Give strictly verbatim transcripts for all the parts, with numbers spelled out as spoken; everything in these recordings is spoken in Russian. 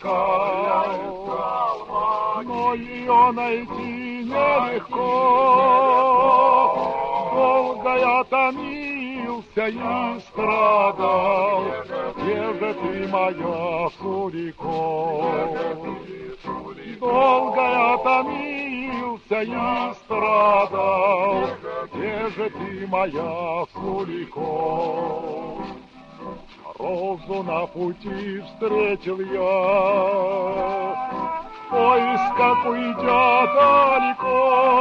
искал, но ее найти нелегко. Долго я томился и страдал, где же ты, моя Сурико? Долго я томился и страдал, где же ты, моя Сурико? Розу на пути встретил я, в поисках уйдя далеко.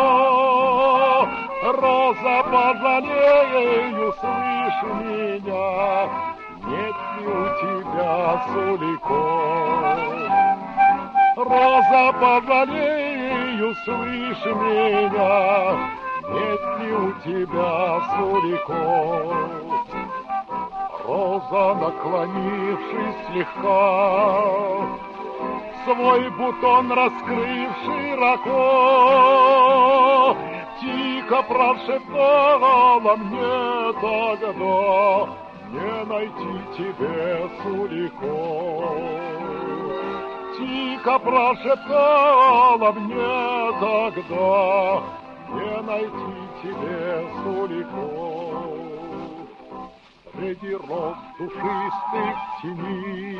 Роза, пожалею, слышь меня, нет ли у тебя Сулико? Роза, пожалею, слышь меня, нет ли у тебя Сулико? Роза, наклонившись слегка, свой бутон раскрыв широко, тихо прошептала мне тогда: не найти тебе, Сулико. Тихо прошептала мне тогда: не найти тебе, Сулико. Среди роз душистых теней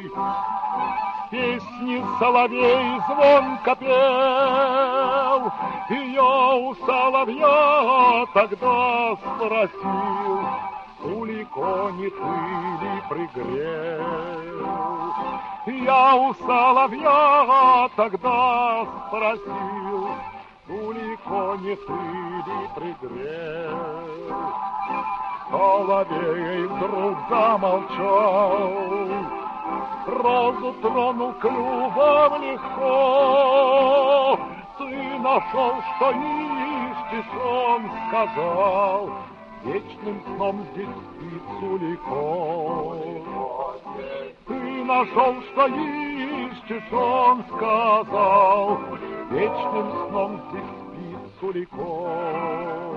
песни соловей звонко пел. И я у соловья тогда спросил: Сулико, не ты ли пригрел? Я у соловья тогда спросил: Сулико, не ты ли пригрел? Соловей вдруг замолчал, розу тронул клювом легко. Ты нашел, что ищешь, он сказал, вечным сном здесь спит Сулико. Ты нашел, что ищешь, он сказал, вечным сном здесь спит Сулико.